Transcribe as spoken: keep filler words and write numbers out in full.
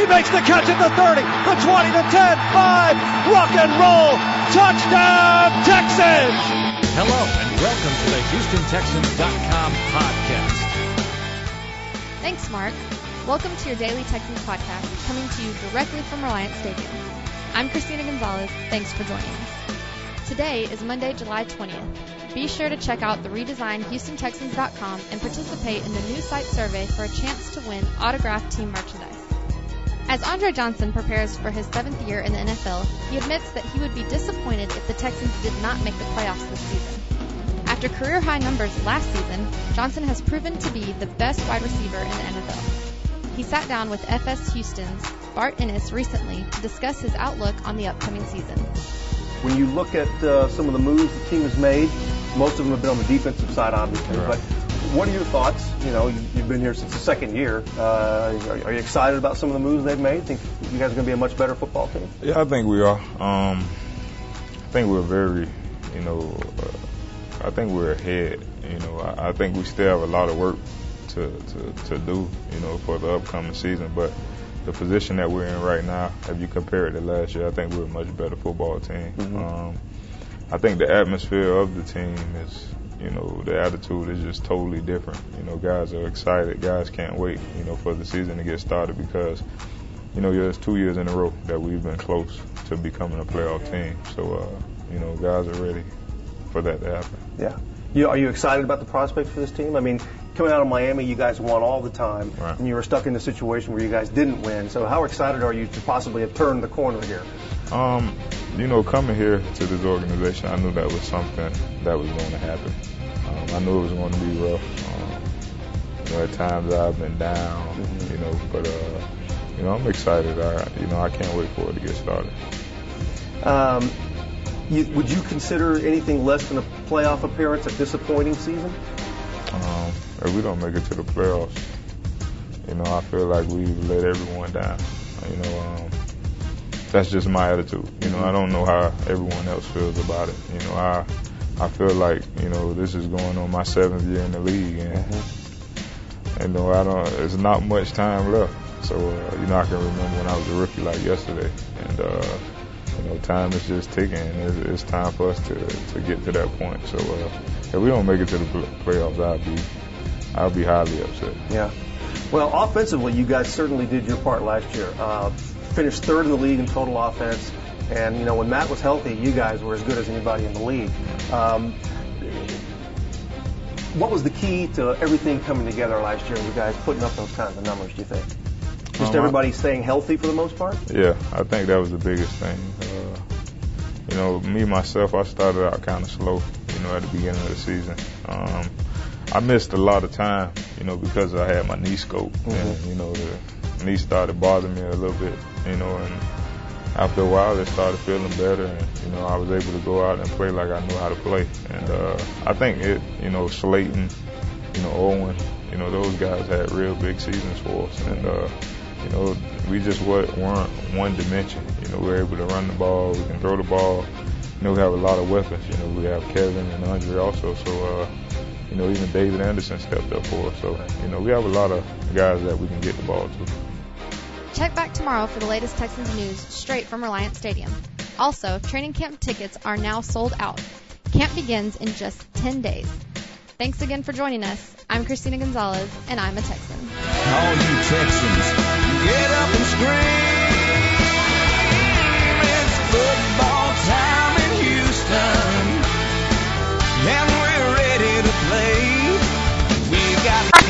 He makes the catch at the thirty, the twenty, the ten, five. Rock and roll. Touchdown, Texans. Hello, and welcome to the Houston Texans dot com podcast. Thanks, Mark. Welcome to your Daily Texans podcast, coming to you directly from Reliant Stadium. I'm Christina Gonzalez. Thanks for joining us. Today is Monday, July twentieth. Be sure to check out the redesigned Houston Texans dot com and participate in the new site survey for a chance to win autographed team merchandise. As Andre Johnson prepares for his seventh year in the N F L, he admits that he would be disappointed if the Texans did not make the playoffs this season. After career-high numbers last season, Johnson has proven to be the best wide receiver in the N F L. He sat down with F S Houston's Bart Ennis recently to discuss his outlook on the upcoming season. When you look at uh, some of the moves the team has made, most of them have been on the defensive side, obviously. Right. But what are your thoughts? You know, you've been here since the second year. Uh, are, are you excited about some of the moves they've made? Think you guys are going to be a much better football team? Yeah, I think we are. Um, I think we're very, you know, uh, I think we're ahead. You know, I, I think we still have a lot of work to, to, to do, you know, for the upcoming season. But the position that we're in right now, if you compare it to last year, I think we're a much better football team. Mm-hmm. Um, I think the atmosphere of the team is, you know, the attitude is just totally different. You know, guys are excited. Guys can't wait, you know, for the season to get started because, you know, it's two years in a row that we've been close to becoming a playoff team. So, uh, you know, guys are ready for that to happen. Yeah. You, are you excited about the prospects for this team? I mean, coming out of Miami, you guys won all the time, right, and you were stuck in a situation where you guys didn't win. So how excited are you to possibly have turned the corner here? Um, you know, coming here to this organization, I knew that was something that was going to happen. Um, I knew it was going to be rough. Um, you know, at times I've been down, mm-hmm. you know, but, uh, you know, I'm excited. I, you know, I can't wait for it to get started. Um, you, would you consider anything less than a playoff appearance a disappointing season? Um, if we don't make it to the playoffs, you know, I feel like we've let everyone down. You know, um, that's just my attitude. You know, I don't know how everyone else feels about it. You know, I I feel like, you know, this is going on my seventh year in the league, and mm-hmm. you know, I don't. There's not much time left. So, uh, you know, I can remember when I was a rookie like yesterday, and uh, you know, time is just ticking. It's, it's time for us to to get to that point. So, uh, if we don't make it to the playoffs, I'll be I'll be highly upset. Yeah. Well, offensively, you guys certainly did your part last year. Uh, finished third in the league in total offense. And, you know, when Matt was healthy, you guys were as good as anybody in the league. Um, what was the key to everything coming together last year and you guys putting up those kinds of numbers, do you think? Just um, everybody staying healthy for the most part? Yeah, I think that was the biggest thing. Uh, you know, me, myself, I started out kind of slow, you know, at the beginning of the season. Um, I missed a lot of time, you know, because I had my knee scope. Mm-hmm. And, you know, the knee started bothering me a little bit, you know, and after a while, it started feeling better, and, you know, I was able to go out and play like I knew how to play. And uh, I think it, you know, Slayton, you know, Owen, you know, those guys had real big seasons for us. And, uh, you know, we just weren't one dimension. You know, we were able to run the ball, we can throw the ball. You know, we have a lot of weapons. You know, we have Kevin and Andre also. So, uh, you know, even David Anderson stepped up for us. So, you know, we have a lot of guys that we can get the ball to. Check back tomorrow for the latest Texans news straight from Reliant Stadium. Also, training camp tickets are now sold out. Camp begins in just ten days. Thanks again for joining us. I'm Christina Gonzalez, and I'm a Texan. All you Texans,